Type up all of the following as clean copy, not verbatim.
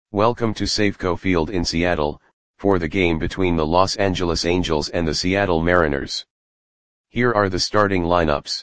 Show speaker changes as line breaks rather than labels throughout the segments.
Welcome to Safeco Field in Seattle, for the game between the Los Angeles Angels and the Seattle Mariners. Here are the starting lineups.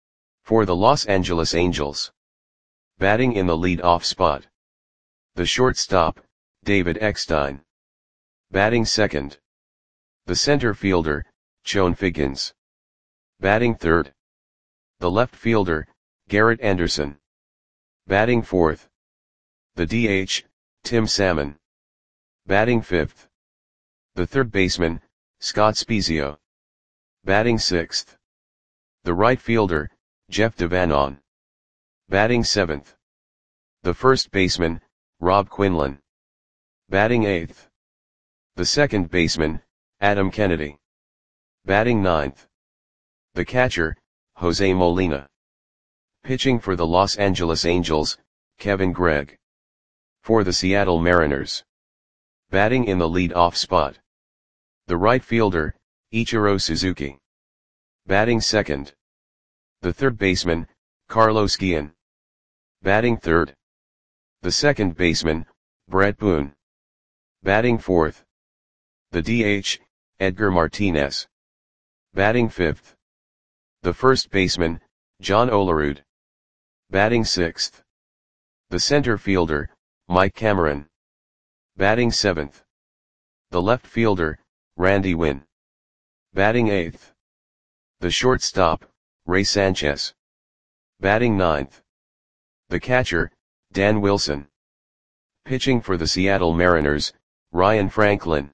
For the Los Angeles Angels. Batting in the lead-off spot. The shortstop, David Eckstein. Batting second. The center fielder, Chone Figgins. Batting third. The left fielder, Garrett Anderson. Batting fourth. The DH, Tim Salmon. Batting fifth. The third baseman, Scott Spiezio. Batting sixth. The right fielder, Jeff Devanon. Batting seventh. The first baseman, Rob Quinlan. Batting eighth. The second baseman, Adam Kennedy. Batting ninth. The catcher, Jose Molina. Pitching for the Los Angeles Angels, Kevin Gregg. For the Seattle Mariners. Batting in the lead-off spot. The right fielder, Ichiro Suzuki. Batting second. The third baseman, Carlos Guillen. Batting third. The second baseman, Brett Boone. Batting fourth. The DH, Edgar Martinez. Batting fifth. The first baseman, John Olerud. Batting sixth. The center fielder, Mike Cameron. Batting seventh. The left fielder, Randy Winn. Batting eighth. The shortstop, Ray Sanchez. Batting ninth. The catcher, Dan Wilson. Pitching for the Seattle Mariners, Ryan Franklin.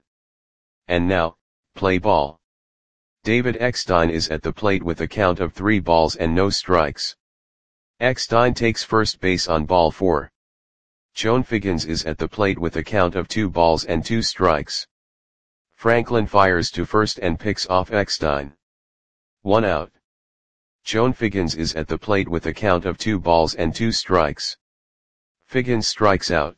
And now, play ball. David Eckstein is at the plate with a count of 3 balls and no strikes. Eckstein takes first base on ball 4. Chone Figgins is at the plate with a count of 2 balls and 2 strikes. Franklin fires to first and picks off Eckstein. 1 out. Chone Figgins is at the plate with a count of 2 balls and 2 strikes. Figgins strikes out.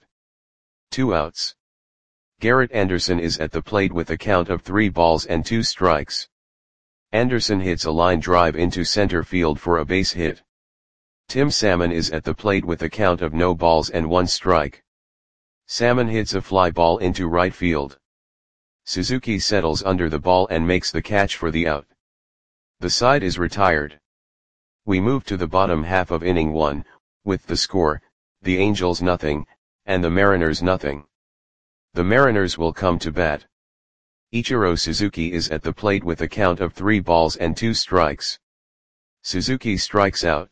2 outs. Garrett Anderson is at the plate with a count of 3 balls and 2 strikes. Anderson hits a line drive into center field for a base hit. Tim Salmon is at the plate with a count of no balls and 1 strike. Salmon hits a fly ball into right field. Suzuki settles under the ball and makes the catch for the out. The side is retired. We move to the bottom half of inning 1, with the score, the Angels nothing, and the Mariners nothing. The Mariners will come to bat. Ichiro Suzuki is at the plate with a count of 3 balls and 2 strikes. Suzuki strikes out.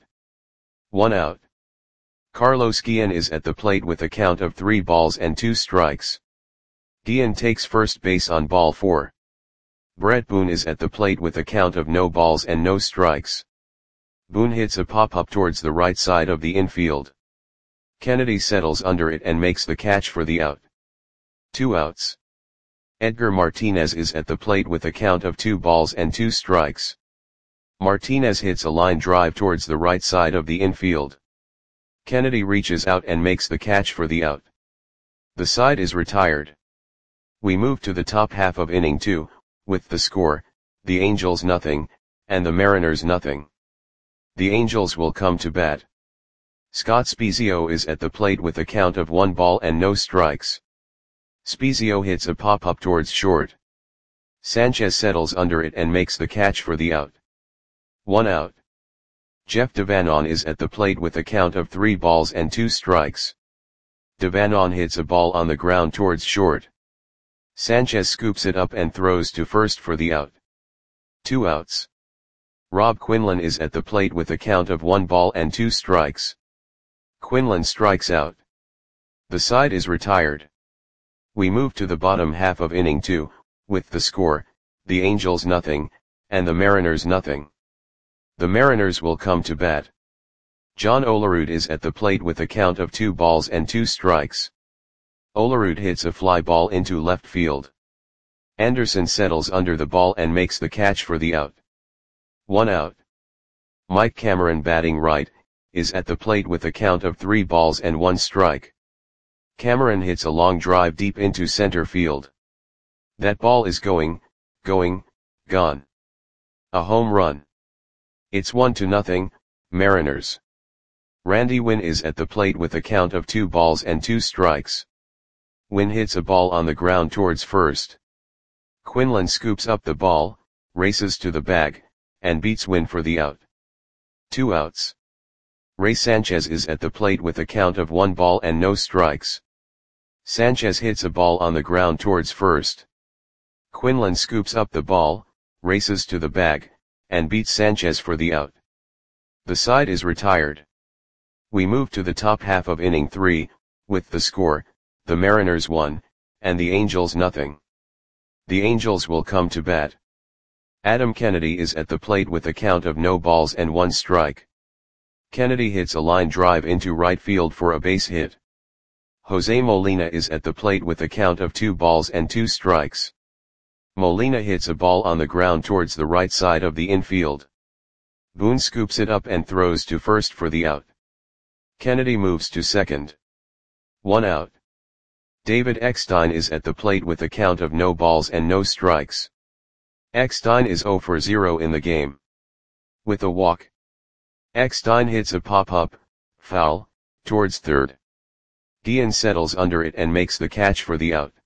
1 out. Carlos Guillen is at the plate with a count of 3 balls and 2 strikes. Guillen takes first base on ball 4. Brett Boone is at the plate with a count of no balls and no strikes. Boone hits a pop-up towards the right side of the infield. Kennedy settles under it and makes the catch for the out. 2 outs. Edgar Martinez is at the plate with a count of 2 balls and 2 strikes. Martinez hits a line drive towards the right side of the infield. Kennedy reaches out and makes the catch for the out. The side is retired. We move to the top half of inning 2, with the score, the Angels nothing, and the Mariners nothing. The Angels will come to bat. Scott Spiezio is at the plate with a count of 1 ball and no strikes. Spiezio hits a pop-up towards short. Sanchez settles under it and makes the catch for the out. 1 out. Jeff Devanon is at the plate with a count of 3 balls and 2 strikes. Devanon hits a ball on the ground towards short. Sanchez scoops it up and throws to first for the out. 2 outs. Rob Quinlan is at the plate with a count of 1 ball and 2 strikes. Quinlan strikes out. The side is retired. We move to the bottom half of inning 2, with the score, the Angels nothing, and the Mariners nothing. The Mariners will come to bat. John Olerud is at the plate with a count of 2 balls and 2 strikes. Olerud hits a fly ball into left field. Anderson settles under the ball and makes the catch for the out. 1 out. Mike Cameron, batting right, is at the plate with a count of 3 balls and 1 strike. Cameron hits a long drive deep into center field. That ball is gone. A home run. It's 1-0, Mariners. Randy Winn is at the plate with a count of 2 balls and 2 strikes. Win hits a ball on the ground towards first. Quinlan scoops up the ball, races to the bag, and beats Win for the out. 2 outs. Ray Sanchez is at the plate with a count of 1 ball and no strikes. Sanchez hits a ball on the ground towards first. Quinlan scoops up the ball, races to the bag, and beats Sanchez for the out. The side is retired. We move to the top half of inning 3, with the score, the Mariners 1, and the Angels nothing. The Angels will come to bat. Adam Kennedy is at the plate with a count of no balls and 1 strike. Kennedy hits a line drive into right field for a base hit. Jose Molina is at the plate with a count of 2 balls and 2 strikes. Molina hits a ball on the ground towards the right side of the infield. Boone scoops it up and throws to first for the out. Kennedy moves to second. 1 out. David Eckstein is at the plate with a count of no balls and no strikes. Eckstein is 0 for 0 in the game. With a walk, Eckstein hits a pop-up, foul, towards third. Guillen settles under it and makes the catch for the out.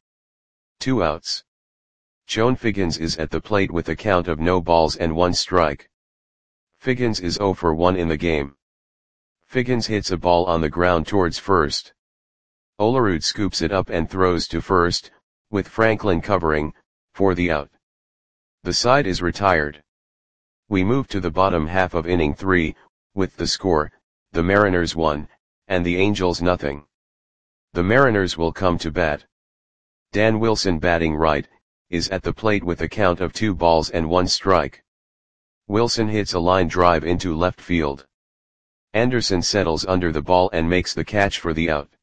2 outs. Chone Figgins is at the plate with a count of no balls and 1 strike. Figgins is 0 for 1 in the game. Figgins hits a ball on the ground towards first. Olerud scoops it up and throws to first, with Franklin covering, for the out. The side is retired. We move to the bottom half of inning 3, with the score, the Mariners 1, and the Angels nothing. The Mariners will come to bat. Dan Wilson batting right, is at the plate with a count of 2 balls and 1 strike. Wilson hits a line drive into left field. Anderson settles under the ball and makes the catch for the out.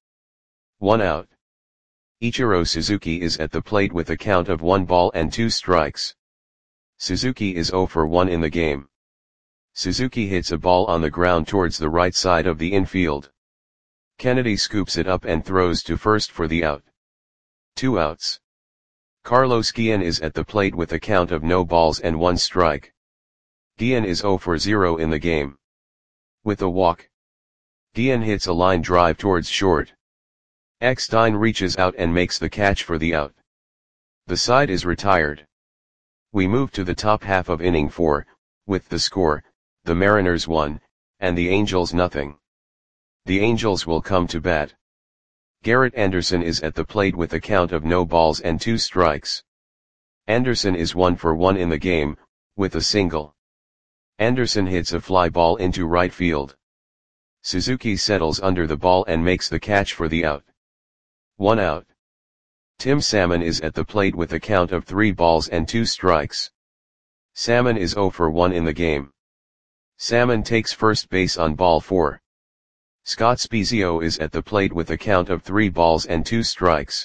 1 out. Ichiro Suzuki is at the plate with a count of 1 ball and 2 strikes. Suzuki is 0 for 1 in the game. Suzuki hits a ball on the ground towards the right side of the infield. Kennedy scoops it up and throws to first for the out. 2 outs. Carlos Guillen is at the plate with a count of no balls and 1 strike. Guillen is 0 for 0 in the game. With a walk, Guillen hits a line drive towards short. Eckstein reaches out and makes the catch for the out. The side is retired. We move to the top half of inning 4, with the score, the Mariners 1, and the Angels nothing. The Angels will come to bat. Garrett Anderson is at the plate with a count of no balls and 2 strikes. Anderson is 1 for 1 in the game, with a single. Anderson hits a fly ball into right field. Suzuki settles under the ball and makes the catch for the out. 1 out. Tim Salmon is at the plate with a count of 3 balls and 2 strikes. Salmon is 0 for 1 in the game. Salmon takes first base on ball 4. Scott Spiezio is at the plate with a count of 3 balls and 2 strikes.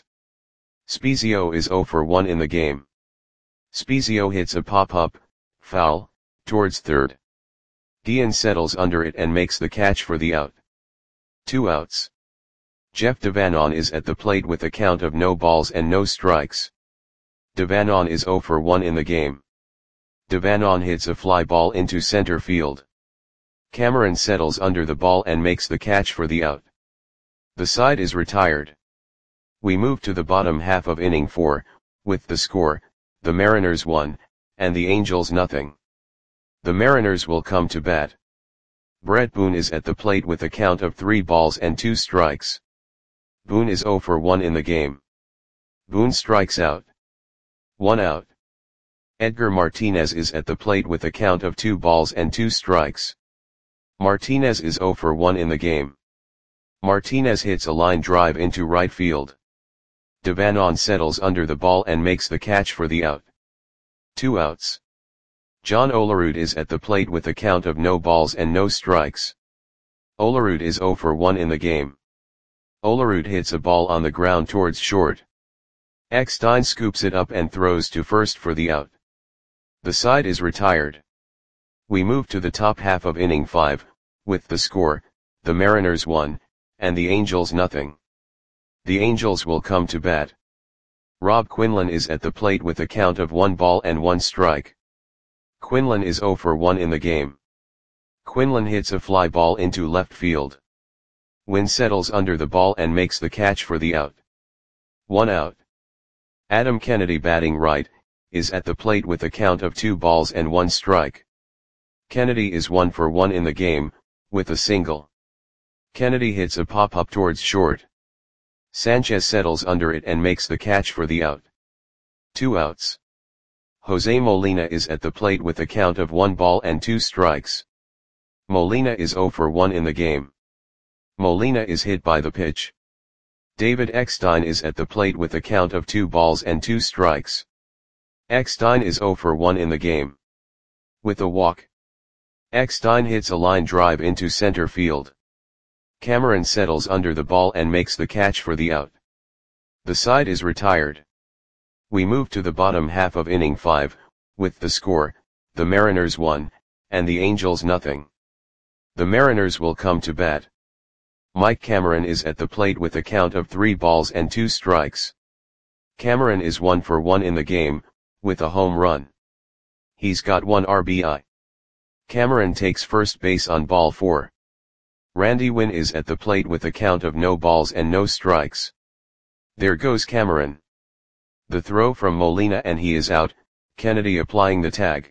Spiezio is 0 for 1 in the game. Spiezio hits a pop-up, foul, towards third. Guillen settles under it and makes the catch for the out. 2 outs. Jeff Devanon is at the plate with a count of no balls and no strikes. Devanon is 0 for 1 in the game. Devanon hits a fly ball into center field. Cameron settles under the ball and makes the catch for the out. The side is retired. We move to the bottom half of inning 4, with the score, the Mariners 1, and the Angels nothing. The Mariners will come to bat. Brett Boone is at the plate with a count of 3 balls and 2 strikes. Boone is 0 for 1 in the game. Boone strikes out. 1 out. Edgar Martinez is at the plate with a count of 2 balls and 2 strikes. Martinez is 0 for 1 in the game. Martinez hits a line drive into right field. Devanon settles under the ball and makes the catch for the out. 2 outs. John Olerud is at the plate with a count of no balls and no strikes. Olerud is 0 for 1 in the game. Olerud hits a ball on the ground towards short. Eckstein scoops it up and throws to first for the out. The side is retired. We move to the top half of inning 5, with the score, the Mariners 1, and the Angels nothing. The Angels will come to bat. Rob Quinlan is at the plate with a count of 1 ball and 1 strike. Quinlan is 0 for 1 in the game. Quinlan hits a fly ball into left field. Wynn settles under the ball and makes the catch for the out. 1 out. Adam Kennedy batting right, is at the plate with a count of 2 balls and 1 strike. Kennedy is 1 for 1 in the game, with a single. Kennedy hits a pop-up towards short. Sanchez settles under it and makes the catch for the out. 2 outs. Jose Molina is at the plate with a count of 1 ball and 2 strikes. Molina is 0 for 1 in the game. Molina is hit by the pitch. David Eckstein is at the plate with a count of 2 balls and 2 strikes. Eckstein is 0 for 1 in the game. With a walk. Eckstein hits a line drive into center field. Cameron settles under the ball and makes the catch for the out. The side is retired. We move to the bottom half of inning 5, with the score, the Mariners 1, and the Angels nothing. The Mariners will come to bat. Mike Cameron is at the plate with a count of 3 balls and 2 strikes. Cameron is 1 for 1 in the game, with a home run. He's got 1 RBI. Cameron takes first base on ball 4. Randy Winn is at the plate with a count of no balls and no strikes. There goes Cameron. The throw from Molina and he is out, Kennedy applying the tag.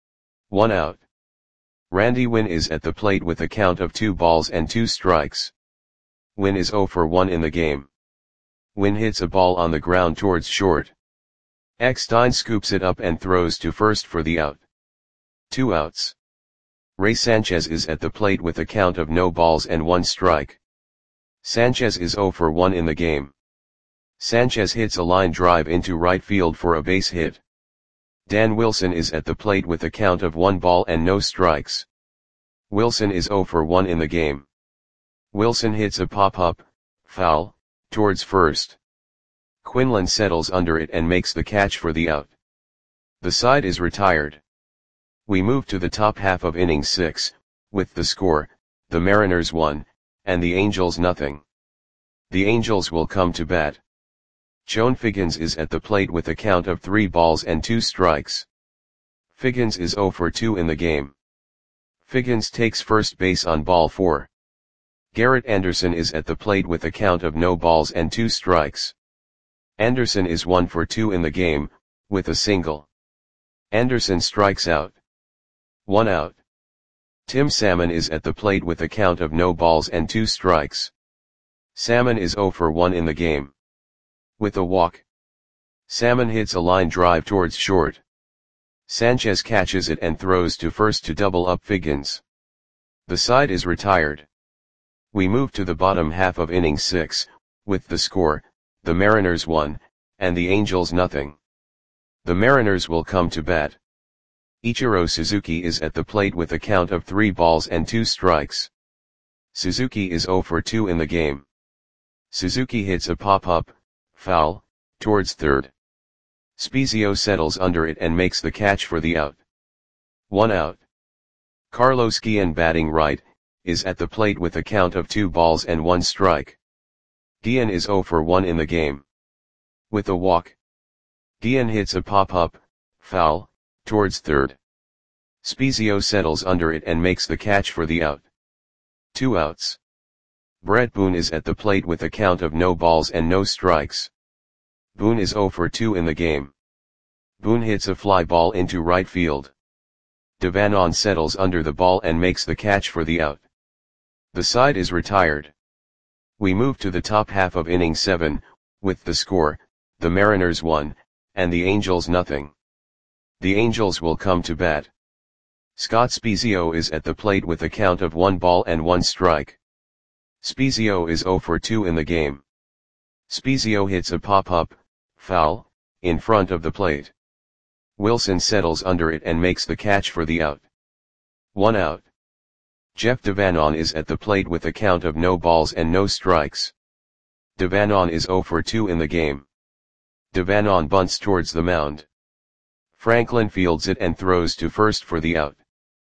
1 out. Randy Winn is at the plate with a count of 2 balls and 2 strikes. Winn is 0 for 1 in the game. Winn hits a ball on the ground towards short. Eckstein scoops it up and throws to first for the out. 2 outs. Ray Sanchez is at the plate with a count of no balls and 1 strike. Sanchez is 0 for 1 in the game. Sanchez hits a line drive into right field for a base hit. Dan Wilson is at the plate with a count of 1 ball and no strikes. Wilson is 0 for 1 in the game. Wilson hits a pop-up, foul, towards first. Quinlan settles under it and makes the catch for the out. The side is retired. We move to the top half of inning 6, with the score, the Mariners 1, and the Angels nothing. The Angels will come to bat. Chone Figgins is at the plate with a count of 3 balls and 2 strikes. Figgins is 0 for 2 in the game. Figgins takes first base on ball 4. Garrett Anderson is at the plate with a count of no balls and 2 strikes. Anderson is 1 for 2 in the game, with a single. Anderson strikes out. 1 out. Tim Salmon is at the plate with a count of no balls and 2 strikes. Salmon is 0 for 1 in the game. With a walk. Salmon hits a line drive towards short. Sanchez catches it and throws to first to double up Figgins. The side is retired. We move to the bottom half of inning 6, with the score, the Mariners 1, and the Angels nothing. The Mariners will come to bat. Ichiro Suzuki is at the plate with a count of 3 balls and 2 strikes. Suzuki is 0 for 2 in the game. Suzuki hits a pop-up, foul, towards third. Spezio settles under it and makes the catch for the out. 1 out. Carlos Guillen batting right, is at the plate with a count of 2 balls and 1 strike. Guillen is 0 for 1 in the game. With a walk. Guillen hits a pop-up, foul, towards third. Spezio settles under it and makes the catch for the out. 2 outs. Brett Boone is at the plate with a count of no balls and no strikes. Boone is 0 for 2 in the game. Boone hits a fly ball into right field. Devanon settles under the ball and makes the catch for the out. The side is retired. We move to the top half of inning 7, with the score, the Mariners 1, and the Angels nothing. The Angels will come to bat. Scott Spezio is at the plate with a count of 1 ball and 1 strike. Spezio is 0 for 2 in the game. Spezio hits a pop-up, foul, in front of the plate. Wilson settles under it and makes the catch for the out. 1 out. Jeff Devanon is at the plate with a count of no balls and no strikes. Devanon is 0 for 2 in the game. Devanon bunts towards the mound. Franklin fields it and throws to first for the out.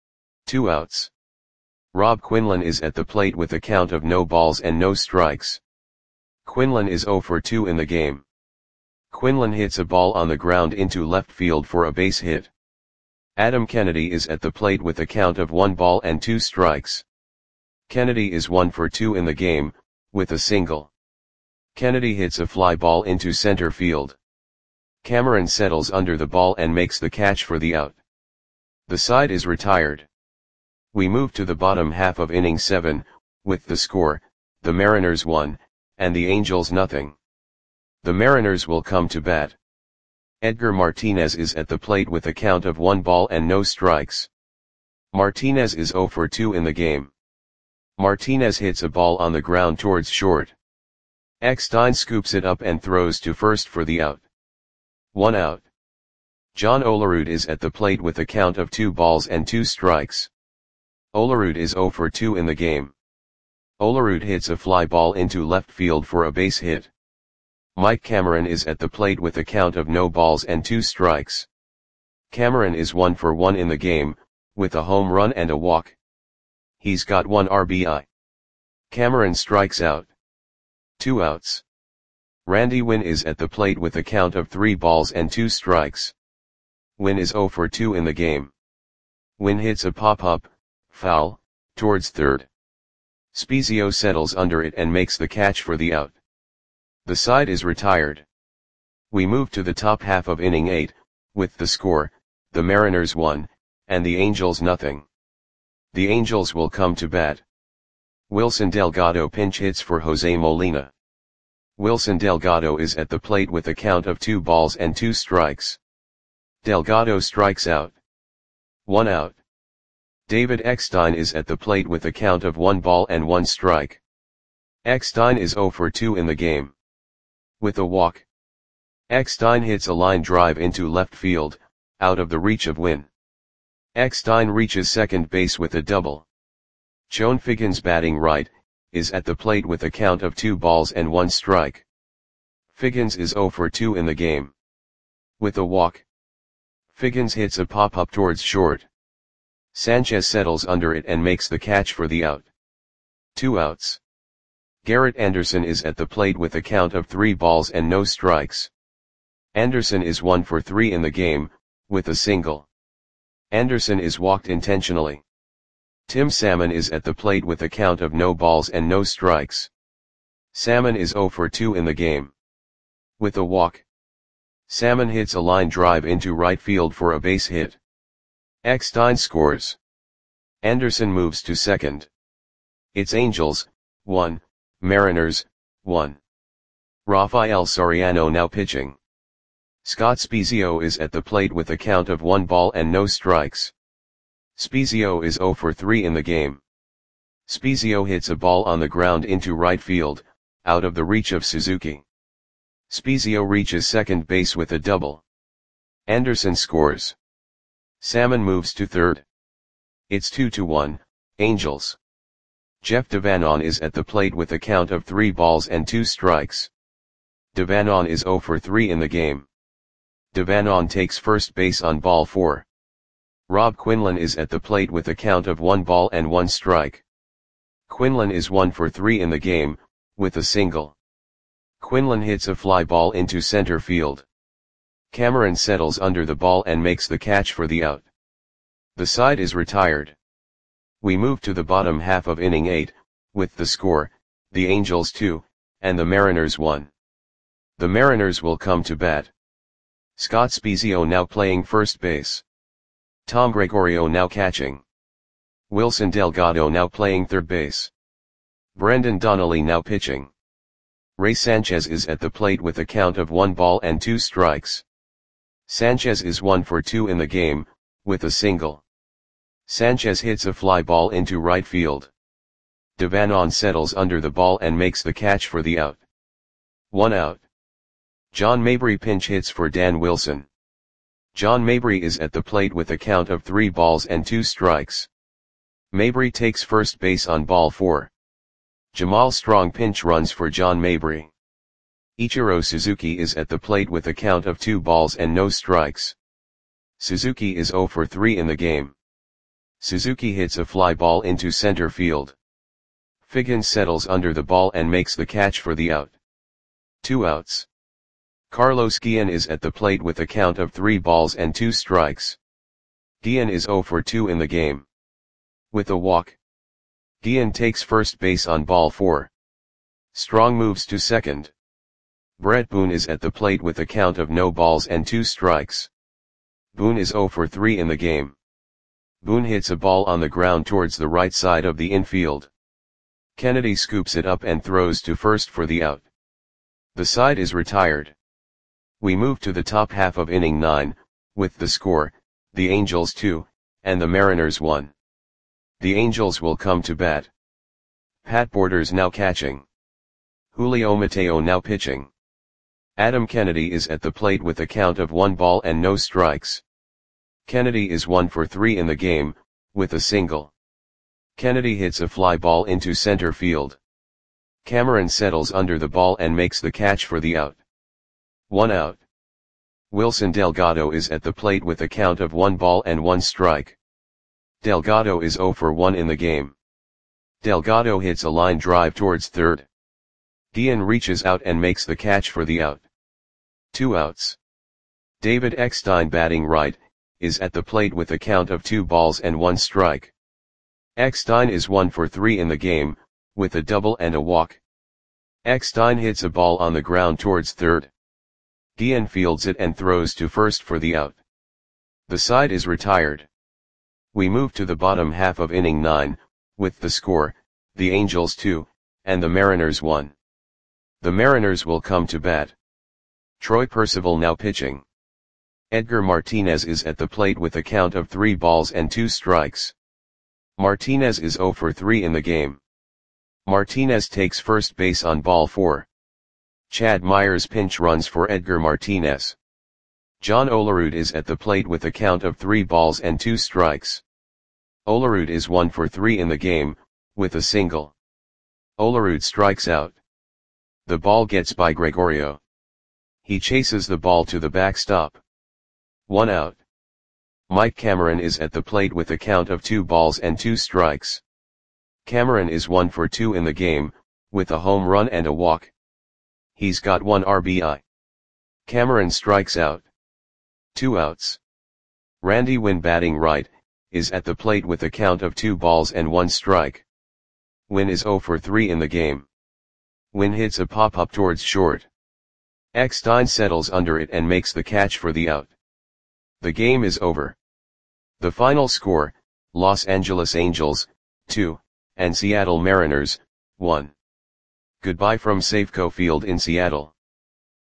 2 outs. Rob Quinlan is at the plate with a count of no balls and no strikes. Quinlan is 0 for 2 in the game. Quinlan hits a ball on the ground into left field for a base hit. Adam Kennedy is at the plate with a count of 1 ball and 2 strikes. Kennedy is 1 for 2 in the game, with a single. Kennedy hits a fly ball into center field. Cameron settles under the ball and makes the catch for the out. The side is retired. We move to the bottom half of inning 7, with the score, the Mariners 1, and the Angels nothing. The Mariners will come to bat. Edgar Martinez is at the plate with a count of 1 ball and no strikes. Martinez is 0 for 2 in the game. Martinez hits a ball on the ground towards short. Eckstein scoops it up and throws to first for the out. 1 out. John Olerud is at the plate with a count of 2 balls and 2 strikes. Olerud is 0 for 2 in the game. Olerud hits a fly ball into left field for a base hit. Mike Cameron is at the plate with a count of no balls and 2 strikes. Cameron is 1 for 1 in the game, with a home run and a walk. He's got 1 RBI. Cameron strikes out. 2 outs. Randy Winn is at the plate with a count of 3 balls and 2 strikes. Winn is 0 for 2 in the game. Winn hits a pop-up, foul, towards third. Spezio settles under it and makes the catch for the out. The side is retired. We move to the top half of inning 8, with the score, the Mariners 1, and the Angels nothing. The Angels will come to bat. Wilson Delgado pinch hits for Jose Molina. Wilson Delgado is at the plate with a count of 2 balls and 2 strikes. Delgado strikes out. 1 out. David Eckstein is at the plate with a count of 1 ball and 1 strike. Eckstein is 0 for 2 in the game. With a walk. Eckstein hits a line drive into left field, out of the reach of Winn. Eckstein reaches second base with a double. Chone Figgins batting right, is at the plate with a count of 2 balls and 1 strike. Figgins is 0 for 2 in the game. With a walk. Figgins hits a pop-up towards short. Sanchez settles under it and makes the catch for the out. 2 outs. Garrett Anderson is at the plate with a count of 3 balls and no strikes. Anderson is 1 for 3 in the game, with a single. Anderson is walked intentionally. Tim Salmon is at the plate with a count of no balls and no strikes. Salmon is 0 for 2 in the game. With a walk. Salmon hits a line drive into right field for a base hit. Eckstein scores. Anderson moves to second. It's Angels, 1, Mariners, 1. Rafael Soriano now pitching. Scott Spezio is at the plate with a count of 1 ball and no strikes. Spezio is 0 for 3 in the game. Spezio hits a ball on the ground into right field, out of the reach of Suzuki. Spezio reaches second base with a double. Anderson scores. Salmon moves to third. It's 2-1, Angels. Jeff Devanon is at the plate with a count of 3 balls and 2 strikes. Devanon is 0 for 3 in the game. Devanon takes first base on ball 4. Rob Quinlan is at the plate with a count of 1 ball and 1 strike. Quinlan is 1 for 3 in the game, with a single. Quinlan hits a fly ball into center field. Cameron settles under the ball and makes the catch for the out. The side is retired. We move to the bottom half of inning 8, with the score, the Angels 2, and the Mariners 1. The Mariners will come to bat. Scott Spezio now playing first base. Tom Gregorio now catching. Wilson Delgado now playing third base. Brendan Donnelly now pitching. Ray Sanchez is at the plate with a count of 1 ball and 2 strikes. Sanchez is 1 for 2 in the game, with a single. Sanchez hits a fly ball into right field. Devanon settles under the ball and makes the catch for the out. 1 out. John Mabry pinch hits for Dan Wilson. John Mabry is at the plate with a count of 3 balls and 2 strikes. Mabry takes first base on ball 4. Jamal Strong pinch runs for John Mabry. Ichiro Suzuki is at the plate with a count of 2 balls and no strikes. Suzuki is 0 for 3 in the game. Suzuki hits a fly ball into center field. Figgins settles under the ball and makes the catch for the out. 2 outs. Carlos Guillen is at the plate with a count of 3 balls and 2 strikes. Guillen is 0 for 2 in the game. With a walk. Guillen takes first base on ball 4. Strong moves to second. Brett Boone is at the plate with a count of no balls and 2 strikes. Boone is 0 for 3 in the game. Boone hits a ball on the ground towards the right side of the infield. Kennedy scoops it up and throws to first for the out. The side is retired. We move to the top half of inning 9, with the score, the Angels 2, and the Mariners 1. The Angels will come to bat. Pat Borders now catching. Julio Mateo now pitching. Adam Kennedy is at the plate with a count of 1 ball and no strikes. Kennedy is 1 for 3 in the game, with a single. Kennedy hits a fly ball into center field. Cameron settles under the ball and makes the catch for the out. 1 out. Wilson Delgado is at the plate with a count of 1 ball and 1 strike. Delgado is 0 for 1 in the game. Delgado hits a line drive towards third. Guillen reaches out and makes the catch for the out. 2 outs. David Eckstein, batting right, is at the plate with a count of 2 balls and 1 strike. Eckstein is 1 for 3 in the game, with a double and a walk. Eckstein hits a ball on the ground towards third. Guillen fields it and throws to first for the out. The side is retired. We move to the bottom half of inning 9, with the score, the Angels 2, and the Mariners 1. The Mariners will come to bat. Troy Percival now pitching. Edgar Martinez is at the plate with a count of 3 balls and 2 strikes. Martinez is 0 for 3 in the game. Martinez takes first base on ball 4. Chad Myers pinch runs for Edgar Martinez. John Olerud is at the plate with a count of 3 balls and 2 strikes. Olerud is 1 for 3 in the game, with a single. Olerud strikes out. The ball gets by Gregorio. He chases the ball to the backstop. 1 out. Mike Cameron is at the plate with a count of 2 balls and 2 strikes. Cameron is 1 for 2 in the game, with a home run and a walk. He's got 1 RBI. Cameron strikes out. 2 outs. Randy Winn, batting right, is at the plate with a count of 2 balls and 1 strike. Winn is 0 for 3 in the game. Winn hits a pop-up towards short. Eckstein settles under it and makes the catch for the out. The game is over. The final score, Los Angeles Angels, 2, and Seattle Mariners, 1. Goodbye from Safeco Field in Seattle.